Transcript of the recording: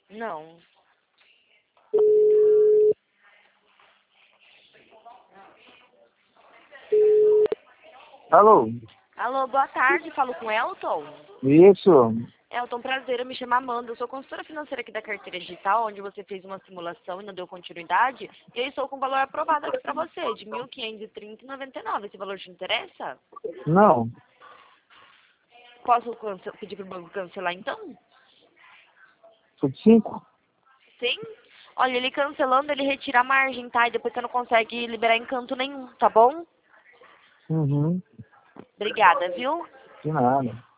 Não. Alô? Alô, boa tarde. Falo com Elton. Isso. Elton, prazer. Eu me chamo Amanda. Eu sou consultora financeira aqui da Carteira Digital, onde você fez uma simulação e não deu continuidade. E eu estou com o valor aprovado aqui para você, de R$ 1.530,99. Esse valor te interessa? Não. Posso pedir para o banco cancelar, então? Foi 5? Sim. Olha, ele cancelando, ele retira a margem, tá? E depois você não consegue liberar encanto nenhum, tá bom? Uhum. Obrigada, viu? De nada.